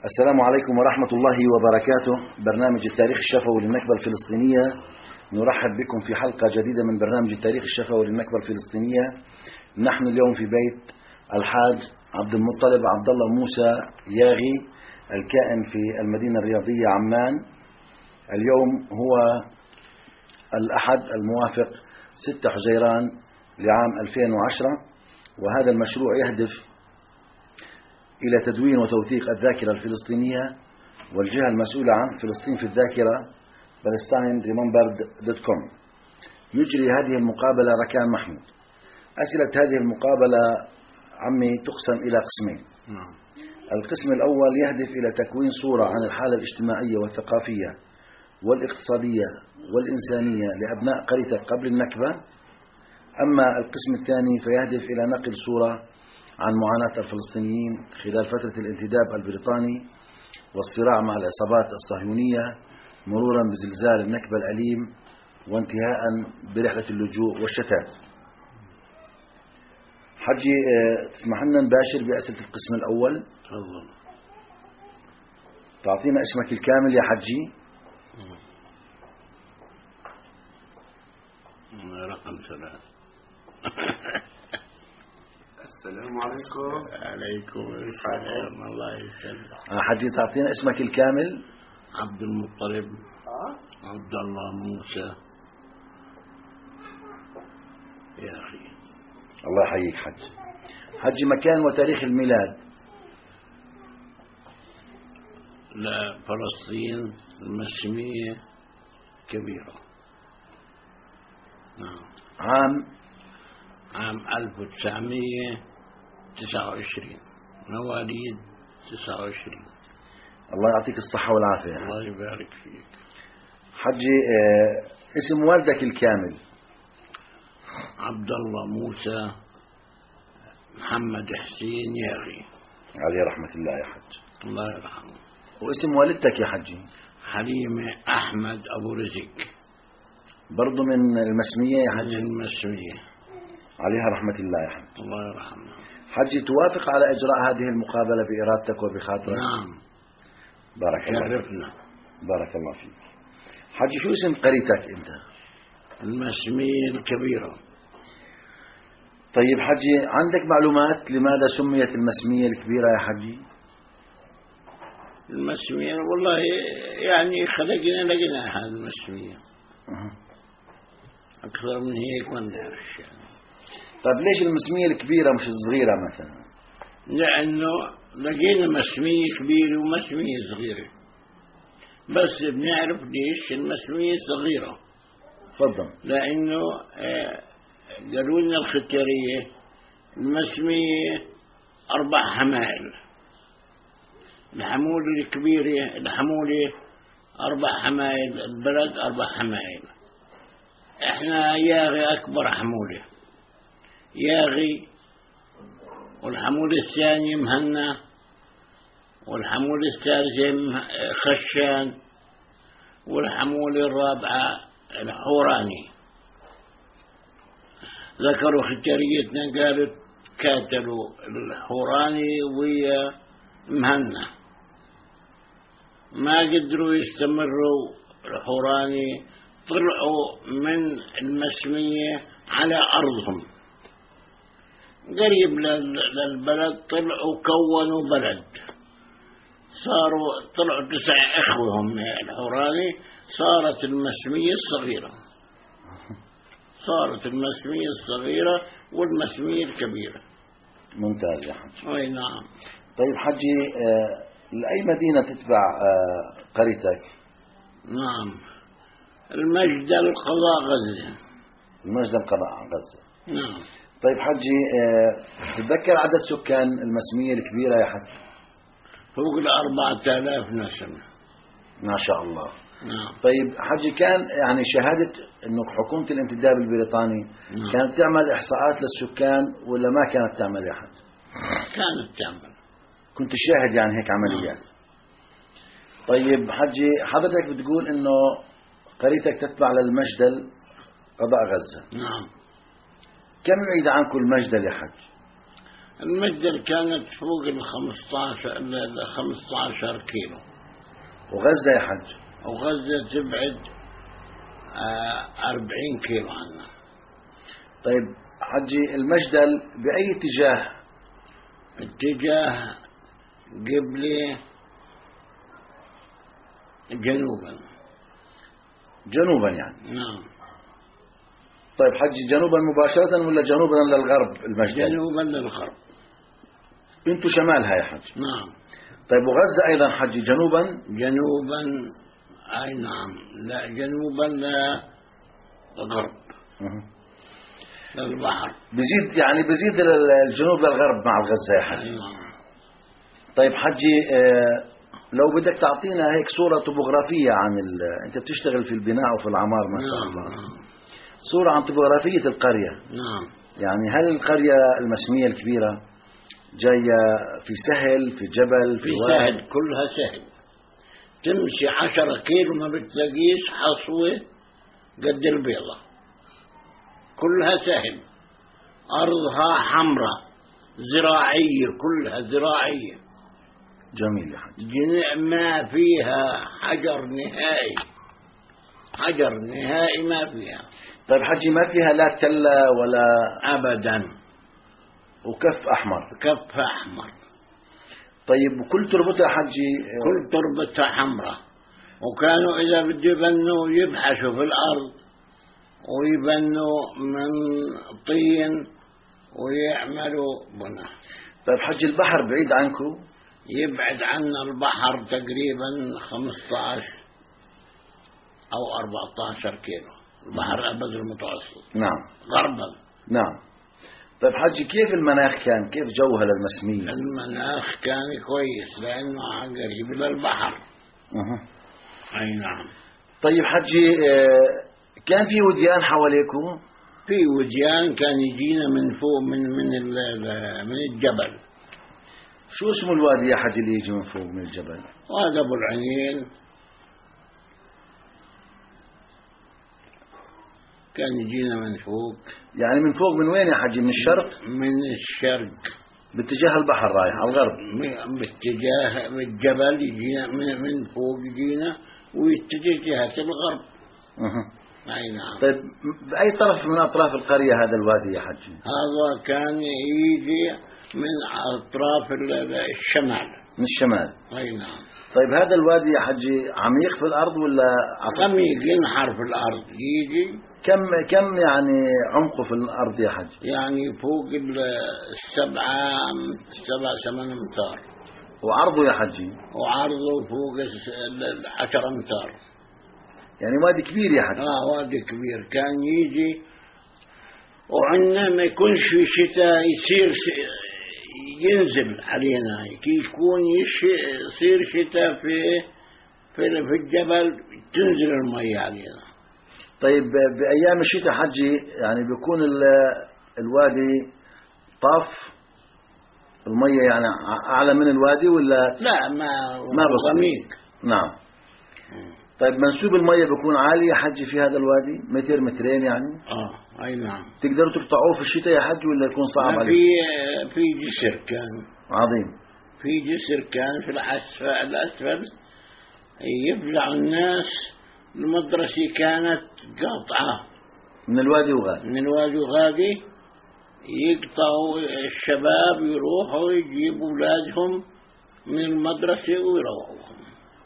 السلام عليكم ورحمة الله وبركاته. برنامج التاريخ الشفوي للنكبة الفلسطينية، نرحب بكم في حلقة جديدة من برنامج التاريخ الشفوي للنكبة الفلسطينية. نحن اليوم في بيت الحاج عبد المطلب عبد الله موسى ياغي الكائن في المدينة الرياضية عمان. اليوم هو الأحد الموافق 6 حزيران لعام 2010، وهذا المشروع يهدف إلى تدوين وتوثيق الذاكرة الفلسطينية والجهة المسؤولة عن فلسطين في الذاكرة palestineremembered.com. يجري هذه المقابلة ركان محمود. أسئلة هذه المقابلة عمي تقسم إلى قسمين. القسم الأول يهدف إلى تكوين صورة عن الحالة الاجتماعية والثقافية والاقتصادية والإنسانية لأبناء قريتك قبل النكبة. أما القسم الثاني فيهدف إلى نقل صورة عن معاناة الفلسطينيين خلال فترة الانتداب البريطاني والصراع مع العصابات الصهيونية، مرورا بزلزال النكبة الأليم وانتهاء برحلة اللجوء والشتات. حجي تسمح لنا نباشر بأسئلة القسم الأول؟ تفضل. تعطينا اسمك الكامل يا حجي؟ رقم 3. السلام عليكم. عليكم السلام. الله يسلمك. حجي تعطينا اسمك الكامل؟ عبد المطلب عبد الله موسى يا أخي. الله يحييك حجي. حجي مكان وتاريخ الميلاد؟ لا، فلسطين المسمية كبيرة. نعم. عام 1929، مواليد 29. الله يعطيك الصحة والعافية. الله يبارك فيك. حجي اسم والدك الكامل؟ عبد الله موسى محمد حسين ياغي عليه رحمة الله يا حج. الله يرحمه. واسم والدتك يا حجي؟ حليمة أحمد أبو رزق، برضو من المسمية يا حجي؟ من المسمية. عليها رحمة الله يا حج. الله يرحمه. حجي توافق على إجراء هذه المقابلة بإرادتك وبخاطرك؟ نعم. بارك الله شرفنا. بارك الله فيك. حجي شو اسم قريتك أنت؟ المسمية الكبيرة. طيب حجي، عندك معلومات لماذا سميت المسمية الكبيرة يا حجي؟ المسمية والله يعني لقينا هذه المسمية. أكثر من هيك ما نعرفش يعني. طيب ليش المسمية الكبيرة مش الصغيرة مثلا؟ لأنه لقينا مسمية كبيرة ومسمية صغيرة، بس بنعرف ليش المسمية صغيرة. تفضل. لأنه قالوا لنا الختيارية المسمية 4 حمائل، الحمولة الكبيرة الحمولة 4 حمائل، البلد 4 حمائل. احنا ياغي أكبر حمولة، ياغي، والحمولة الثانية مهنا، والحمولة الثالثة خشان، والحمولة الرابعة الحوراني. ذكروا ختياريتنا قالت كاتلوا الحوراني ويا مهنا، ما قدروا يستمروا. الحوراني طلعوا من المسمية على أرضهم قريب للبلد، طلعوا كونوا بلد، طلعوا 9 إخوة هم الحوراني. صارت المسمية الصغيرة، صارت المسمية الصغيرة والمسمية الكبيرة. ممتاز يا حج. أي نعم. طيب حجي، لأي مدينة تتبع قريتك؟ نعم، المجد القضاء غزة. المجد القضاء غزة. نعم. طيب حجي، تتذكر عدد سكان المسمية الكبيرة يا حج؟ فوق 4000 نسمة. ما شاء الله. نعم. طيب حجي، كان يعني شهادة انه حكومة الانتداب البريطاني نعم. كانت تعمل احصاءات للسكان ولا ما كانت تعمل يا حج؟ كانت تعمل. كنت شاهد يعني هيك عمليات؟ طيب حجي، حضرتك بتقول انه قريتك تتبع للمجدل قضاء غزة. نعم. كم يعيد عنكم المجدل يا حج؟ المجدل كانت فوق ال 15 كيلو. وغزة يا حج؟ وغزة تبعد 40 كيلو عنا. طيب حجي المجدل بأي اتجاه؟ اتجاه قبلي جنوبا. جنوبا يعني؟ نعم. طيب حجي جنوبا مباشرة ولا جنوبا للغرب المجدل؟ جنوبا للغرب. انتو شمالها يا حج؟ نعم. طيب وغزة أيضا حجي جنوبا؟ جنوبا، أي نعم، لا جنوبا للغرب للبحر. بزيد يعني بزيد الجنوب للغرب مع الغزة يا حجي. نعم. طيب حجي لو بدك تعطينا هيك صورة طبوغرافية عن انت بتشتغل في البناء وفي العمار ما شاء الله. نعم. صورة عن طبوغرافية القرية. نعم. يعني هل القرية المسمية الكبيرة جاية في سهل، في جبل، في سهل؟ واد؟ كلها سهل. تمشي 10 كيلو ما بتلاقيش حصوة قد البيضة. كلها سهل. أرضها حمراء زراعية، كلها زراعية. جميل يا حج. ما فيها حجر نهائي، حجر نهائي ما فيها. طيب حجي ما فيها لا تلة ولا أبدا. وكف أحمر؟ كف أحمر. طيب وكل تربتها حجي؟ كل تربتها حمراء. وكانوا إذا بده يبنوا يبحثوا في الأرض ويبنوا من طين ويعملوا بناء. طيب حجي البحر بعيد عنكم؟ يبعد عنا البحر تقريبا 15 أو 14 كيلو. البحر الأبيض المتوسط. نعم. غربا. نعم. طيب حجي كيف المناخ كان؟ كيف جوها للمسمية؟ المناخ كان كويس لأنه قريب للبحر. أي نعم. طيب حجي كان في وديان حواليكم؟ في وديان كان يجينا من فوق من الجبل. شو اسمه الوادي يا حجي اللي يجي من فوق من الجبل؟ وهذا أبو العنين. كان يجينا من فوق. يعني من فوق من وين يا حجي؟ من الشرق؟ من الشرق باتجاه البحر رايح على الغرب؟ باتجاه الجبل يجينا من فوق يجينا ويتجه جهة الغرب. أي نعم. طيب بأي طرف من أطراف القرية هذا الوادي يا حجي؟ هذا كان يجي من أطراف الشمال. من الشمال. أي نعم. طيب هذا الوادي يا حجي عميق في الأرض ولا عميق؟ ينحر في الأرض. يجي كم يعني عمقه في الأرض يا حجي؟ يعني فوق 7-8 أمتار. وعرضه يا حجي؟ وعرضه فوق 10 أمتار. يعني وادي كبير يا حجي. وادي كبير. كان يجي وعندنا ما يكونش في شتاء ينزل علينا. يكون يصير شتاء في الجبل تنزل المية علينا. طيب بأيام الشتاء حجي يعني بيكون الوادي طاف المية يعني أعلى من الوادي ولا؟ لا ما غميق. نعم. طيب منسوب المية بيكون عالي يا حجي في هذا الوادي؟ متر مترين يعني؟ أي نعم. تقدروا تقطعوه في الشتاء يا حجي ولا يكون صعب عليك؟ في جسر كان عظيم. في جسر كان في الأسفل يبلع الناس. المدرسة كانت قاطعة من الوادي وغادي. من الوادي وغادي. يقطعوا الشباب يروحوا يجيبوا أولادهم من المدرسة ويروحوهم.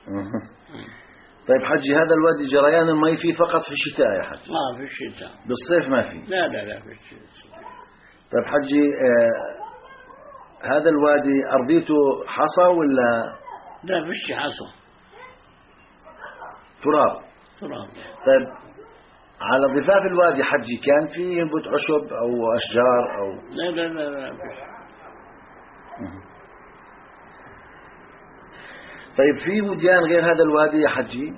طيب حجي هذا الوادي جريان المي فيه فقط في الشتاء يا حجي؟ في الشتاء. بالصيف ما فيه؟ لا في الشتاء. طيب حجي هذا الوادي أرضيته حصى ولا؟ لا فيش حصى. تراب. طيب على ضفاف الوادي حجي كان فيه ينبت عشب أو أشجار أو؟ لا طيب في وديان غير هذا الوادي يا حجي؟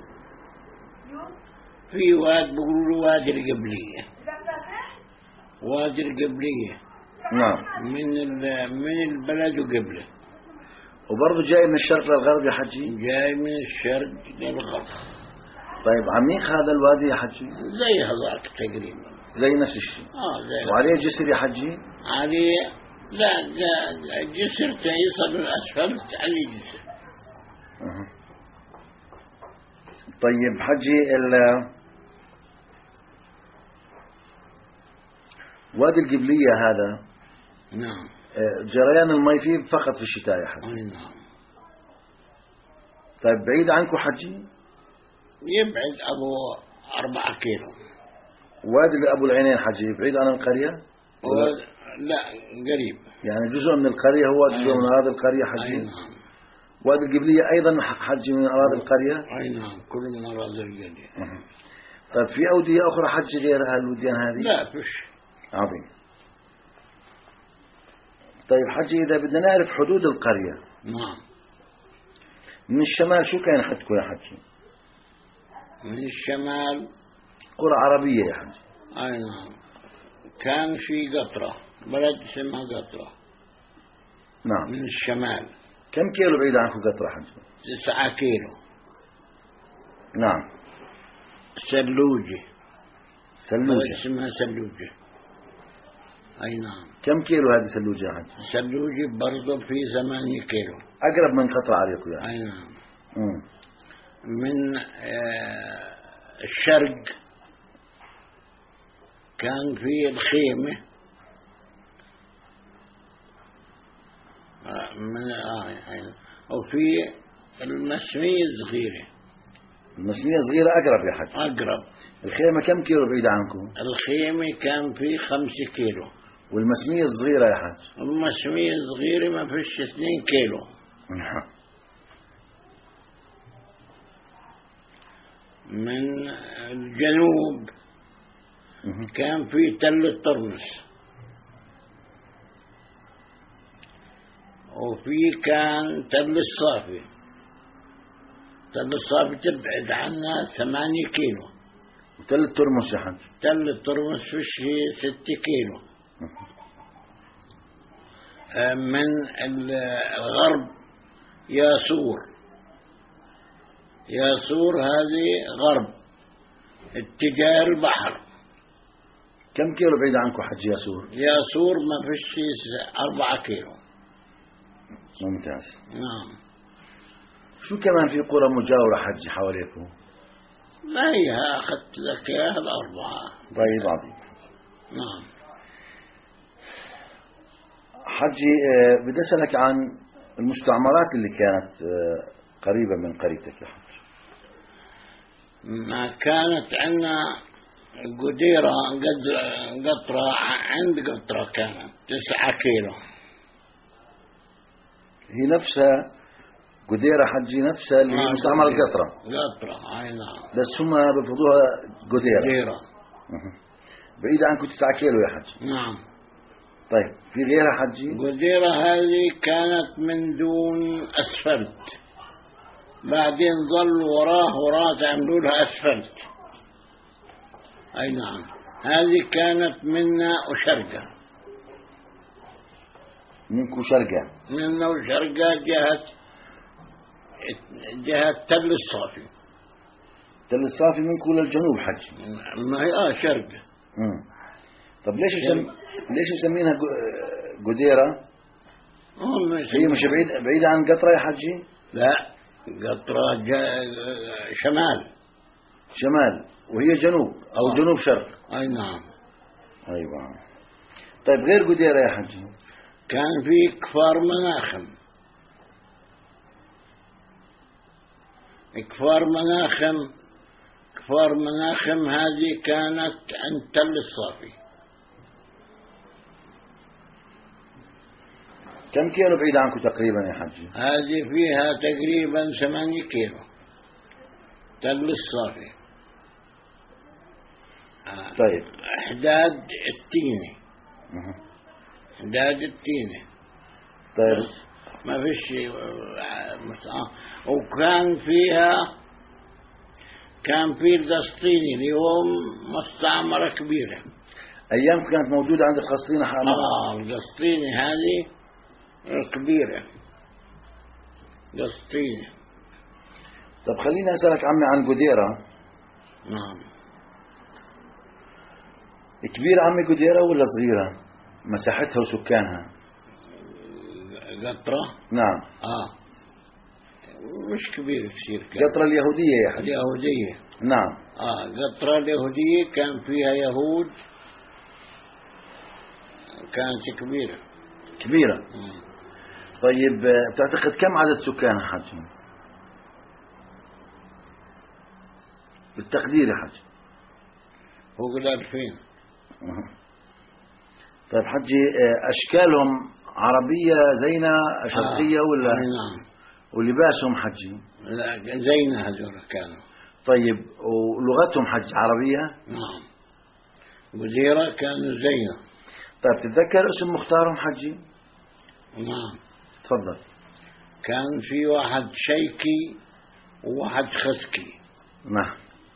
في واد بيقولوا وادي القبلية. وادي القبلية. نعم. من البلد وقبله. وبرضه جاي من الشرق للغرب يا حجي؟ جاي من الشرق للغرب. طيب عميق هذا الوادي يا حجي؟ زي هذاك تقريبا. زي نفس الشيء. زي. وعليه جسر يا حجي؟ عليه لا جسر يصل الأسفلت على جسر. طيب حجي وادي القبلية هذا نعم. جريان المي فيه فقط في الشتاء يا حجي. أي نعم. طيب بعيد عنكم حجي؟ يبعد أبو 4 كيلو. وادي أبو العينين حجي بعيد عن القرية؟ لا قريب. يعني جزء من القرية هو جزء من أراضي القرية حجي؟ أي نعم. وادي القبلية أيضا حجي من أراضي القرية؟ أي نعم كل من أراضي القرية. طيب في أودية أخرى حجي غير الوديان هذه؟ لا فيش. عظيم. طيب حجي إذا بدنا نعرف حدود القرية. نعم. من الشمال شو كان حدكم يا حجي؟ من الشمال قرى عربية يا حجي. أي نعم. كان في قطرة، بلد اسمها قطرة. نعم. من الشمال. كم كيلو بعيد عنكم قطرة حجي؟ 9 كيلو. نعم. سلوجة. سلوجة. اسمها سلوجة. أي نعم. كم كيلو هذه سلوجة يا حجي؟ سلوجة برضو في 8 كيلو. أقرب من قطرة عليكم يعني. أي نعم. مم. من الشرق كان في الخيمة وفي المسمية الصغيرة. المسمية صغيرة أقرب يا حجي. أقرب. الخيمة كم كيلو بعيدة عنكم؟ الخيمة كان في 5 كيلو. والمسمية الصغيرة يا حج؟ المسمية الصغيرة ما فيش 2 كيلو. نعم. من الجنوب كان في تل الطرمس، وفي كان تل الصافي. تل الصافي تبعد عنا 8 كيلو. وتل الترمس يا حج؟ تل الطرمس فيش 6 كيلو. من الغرب ياسور. ياسور هذه غرب اتجاه البحر. كم كيلو بعيد عنكم حج ياسور؟ ياسور ما فيش 4 كيلو. ممتاز. نعم. شو كمان في قرى مجاورة حج حواليكم؟ لا هي أخذت لك إياها 4. طيب عظيم. نعم. حجي بدي أسألك عن المستعمرات اللي كانت قريبة من قريتك يا حج. ما كانت عندنا قديرة قطرة، عند قطرة كانت 9 كيلو. هي نفسها قديرة حجي، نفسها اللي هي مستعمرة القطرة. قطرة أي نعم. بس هم بفضوها قديرة. قديرة. بعيدة عنكم 9 كيلو يا حج. نعم. طيب في غيرها حجي؟ قديرة هذه كانت من دون أسفلت، بعدين ظلوا وراه تعملوا لها أسفلت. أي نعم. هذه كانت منا وشرقة. منكم شرقة؟ منا وشرقة جهة تل الصافي. تل الصافي منكم للجنوب حجي؟ ما هي شرقة. طب ليش مسمينها قديرة؟ هي مش بعيدة عن قطرة يا حجي؟ لا قطرة شمال. شمال وهي جنوب أو جنوب شرق. أي نعم. أيوة. طيب غير قديرة يا حجي؟ كان في كفار مناخم. كفار مناخم هذه كانت عند تل الصافي. كم كيلو بعيد عنكم تقريبا يا حجي؟ هذه فيها تقريبا 8 كيلو. تل الصافي. طيب. حداد التينة. حداد التينة. طيب. ما فيش شيء. وكان فيها كان في القسطيني اليوم مستعمرة كبيرة. أيام كانت موجودة عند القسطينة القسطيني هذه كبيرة. قسطينة. طب خليني أسألك عمي عن قديرة. نعم. كبيرة عمي قديرة ولا صغيرة مساحتها وسكانها؟ قطرة. نعم. مش كبير كثير. قطرة اليهودية يا حج. اليهودية. نعم. قطرة اليهودية كان فيها يهود، كانت كبيرة. كبيرة. طيب تعتقد كم عدد سكانها حج؟ بالتقدير يا حج. فوق 2000. طيب حجي، أشكالهم عربية زينا شرقية ولا؟ نعم. ولباسهم حجي؟ لا زينا هذول كانوا. طيب ولغتهم حج عربية؟ نعم. وزيرة كانوا زينا. طيب تتذكر اسم مختارهم حجي؟ نعم. تفضل. كان في واحد شيكي وواحد خسكي. نعم.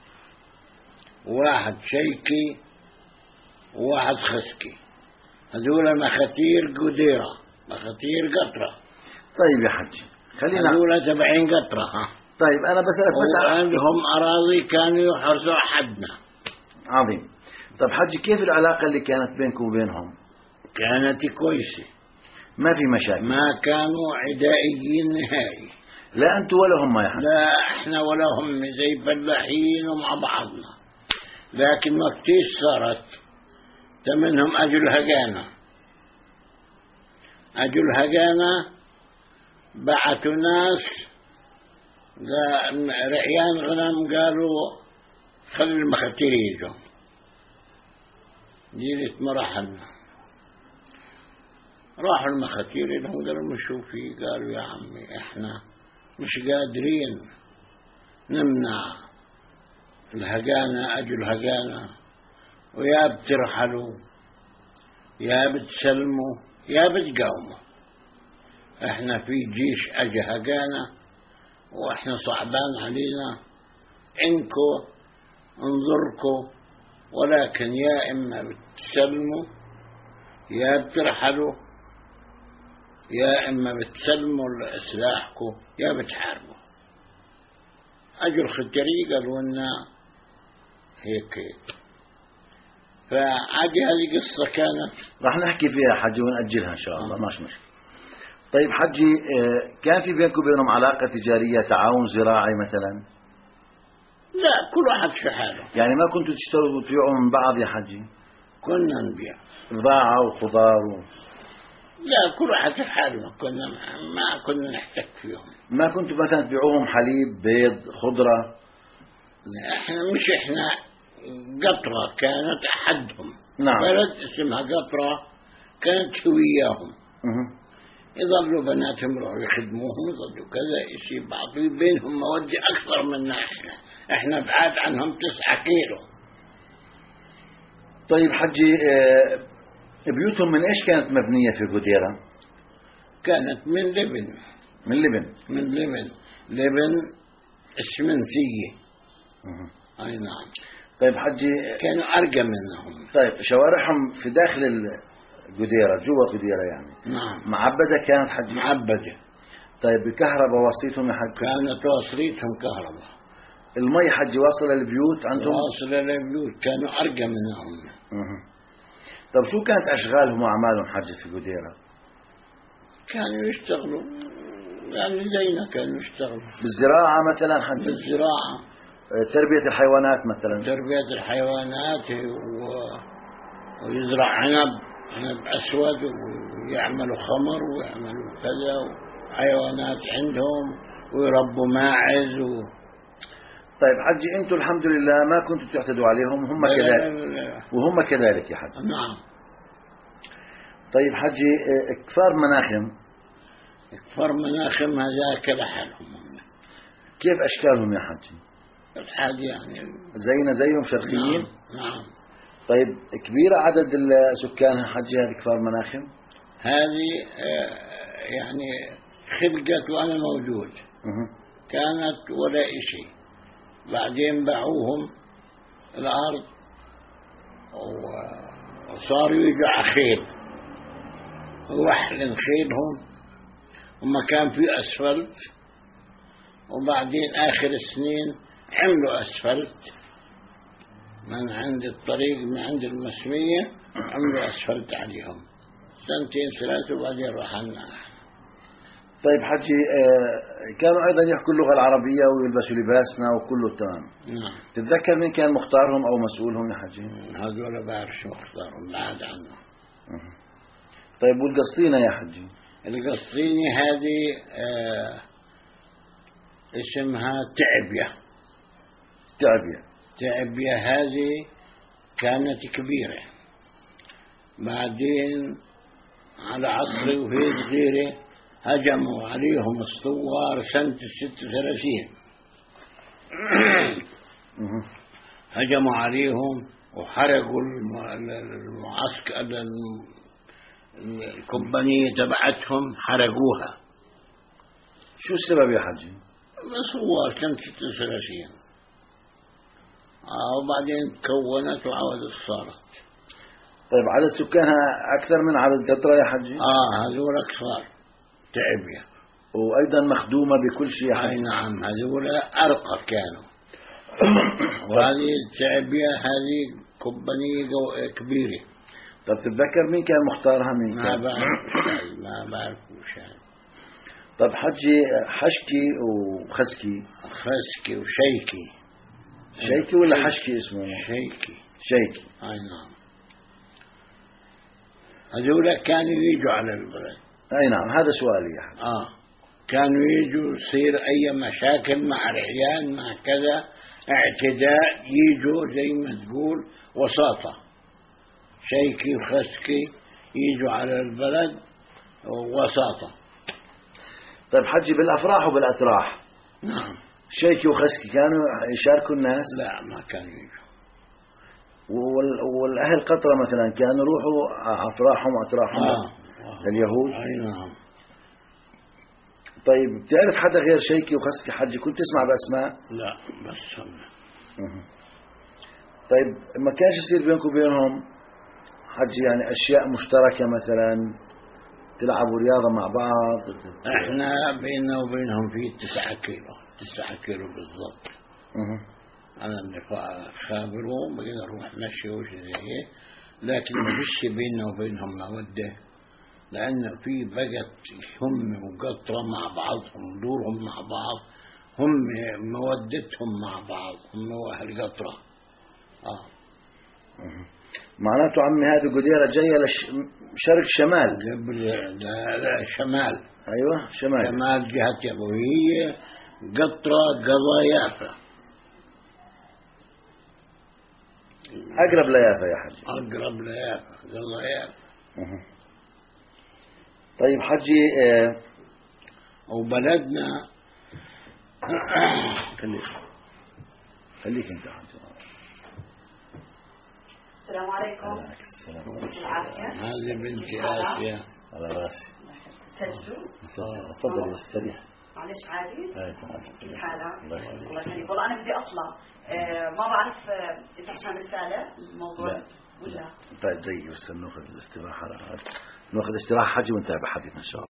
واحد شيكي وواحد خسكي، هذول مخاتير قديرة، مخاتير قطرة. طيب يا حجي خلينا، هذول 70 قطرة. طيب أنا بسألك بس. عندهم أراضي كانوا يحرسوا حدنا. عظيم. طيب حجي، كيف العلاقة اللي كانت بينكم وبينهم؟ كانت كويسة، ما في مشاكل؟ ما كانوا عدائيين نهائي. لا أنتوا ولا هم يا حجي؟ لا إحنا ولا هم، زي فلاحين ومع بعضنا. لكن وقتيش صارت منهم أجل هجانة. أجل هجانة بعثوا ناس رعيان غنم، قالوا خلي المخاتير يجوا. جيلة مراحلنا راحوا المخاتير لهم، قالوا مشوا فيه. قالوا يا عمي احنا مش قادرين نمنع الهجانة، أجل هجانة، ويا بترحلوا يا بتسلموا يا بتقاوموا. احنا في جيش أجي هجانة واحنا صعبان علينا، انكو انظركو، ولكن يا إما بتسلموا يا بترحلوا يا إما بتسلموا لسلاحكم يا بتحاربوا. أجل خجري قالوا لنا هيك. فعادي هذه قصة كانت راح نحكي فيها حجي ونأجلها إن شاء الله، ماشي مشكلة. طيب حجي، كان في بينكم وبينهم علاقة تجارية، تعاون زراعي مثلا؟ لا، كل واحد في حاله. يعني ما كنتوا تشتروا وتبيعوا من بعض يا حجي؟ كنا نبيع بضاعة وخضار لا، كل واحد في حاله. ما كنا نحتك فيهم. ما كنتوا مثلا تبيعوهم حليب، بيض، خضرة؟ احنا قطرة كانت أحدهم. نعم. بلد اسمها قطرة كانت هوياهم. يظلوا بناتهم يروحوا يخدموهم، يظلوا كذا، يصير بعض بينهم مودة أكثر منا احنا بعاد عنهم 9 كيلو. طيب حجي، بيوتهم من ايش كانت مبنية في قديرة؟ كانت من لبن. من لبن؟ من لبن اسمنتية. اي نعم. طيب حجي، كانوا أرقى منهم. طيب شوارعهم في داخل القديرة، جوا قديرة يعني؟ نعم. معبدة كانت حجي؟ معبدة. طيب بكهرباء وصيتهم يا حجي؟ كانت واصلتهم كهرباء. المي حجي واصلة للبيوت عندهم؟ واصلة للبيوت، كانوا أرقى منهم. طيب شو كانت أشغالهم وأعمالهم حجي في قديرة؟ كانوا يشتغلوا يعني زينا، كانوا يشتغلوا بالزراعة مثلا حجي؟ بالزراعة. تربية الحيوانات مثلا؟ تربية الحيوانات ويزرع عنب أسود، ويعملوا خمر ويعملوا كذا، وحيوانات عندهم، ويربوا ماعز طيب حجي، انتم الحمد لله ما كنتوا تعتدوا عليهم، هم كذلك؟ وهم كذلك يا حجي؟ نعم. طيب حجي، كفار مناخم؟ كفار مناخم هذاك لحالهم. كيف أشكالهم يا حجي؟ الحاد يعني زينا زيهم شرقيين؟ نعم. طيب كبيرة عدد سكانها حجي هذه كفار مناخم؟ هذه يعني خلقت وأنا موجود. كانت ولا شيء، بعدين باعوهم الأرض وصاروا يجوا خيل، وحل خيلهم، ومكان فيه أسفلت، وبعدين آخر السنين عملوا أسفلت من عند الطريق، من عند المسمية، عملوا أسفلت عليهم 2 3 وبعدين رحلنا. طيب حجي، كانوا أيضا يحكوا اللغة العربية ويلبسوا لباسنا وكله تمام. نعم. تتذكر مين كان مختارهم أو مسؤولهم يا حجي؟ هذول بعرف شو اختارهم بعد عنه. طيب والقسطينة يا حجي؟ القسطيني هذه اسمها تعبية. تعبية هذه كانت كبيرة، بعدين على عصري وهي صغيرة هجموا عليهم الثوار سنة 36. هجموا عليهم وحرقوا المعسكر، الكومبانية تبعتهم حرقوها. شو السبب يا حجي؟ الثوار سنة 36. وبعدين تكونت وعودت صارت. طيب عدد سكانها أكثر من عدد قطرة يا حجي؟ هذول أكثر تعبية، وأيضا مخدومة بكل شيء يا حجي. نعم، هذول أرقى كانوا. وهذه التعبية هذه كومبانية كبيرة. طيب تتذكر مين كان مختارها؟ مين ما كان؟ بعرف شيء. طيب حجي، حشكي وخسكي. خسكي وشيكي. شيكي ولا حشكي اسمه؟ شيكي. نعم. هذول كانوا يجوا على البلد. أي نعم، هذا سؤالي يا حجي. كانوا يجوا يصير أي مشاكل مع العيال مع كذا اعتداء، يجوا زي ما تقول وساطة. شيكي وخسكي يجوا على البلد وساطة. طيب حجي، بالأفراح وبالأتراح نعم. شيكي وخسكي كانوا يشاركوا الناس؟ لا، ما كانوا يجوا. والأهل قطرة مثلا كانوا يروحوا أفراحهم وأتراحهم اليهود؟ أي نعم. طيب بتعرف حدا غير شيكي وخسكي حجي؟ كنت تسمع بأسماء؟ لا، بس هم. طيب ما كانش يصير بينكم وبينهم حجي يعني أشياء مشتركة، مثلا تلعبوا رياضة مع بعض؟ احنا بيننا وبينهم في 9 كيلو بالضبط. أنا اللي خابرهم بقينا نروح نمشي وشي زي هيك، لكن ما فيش بيننا وبينهم مودة، لأن في بقت هم وقطرة مع بعضهم، دورهم مع بعض، هم مودتهم مع بعض، هم وأهل قطرة. معناته عمي هذه قديرة جاية شرق شمال؟ لا، شمال. أيوة شمال جهة يبوية، قطرة قضا يافا. أقرب ليافا يا حجي؟ أقرب ليافا، قضا يافا. طيب حجي، وبلدنا خليك انت حجي. السلام عليكم. السلام. هذه بنتي آسيا. على راسي. سجلوا. تفضل استريح. معلش عادي. كيف حالك؟ الله يخليك. والله أنا بدي أطلع، ما بعرف إذا عشان رسالة الموضوع ولا. طيب دقيقة بس ناخذ الاستراحة، ناخذ استراحة حجي ونتابع حديثنا إن شاء الله.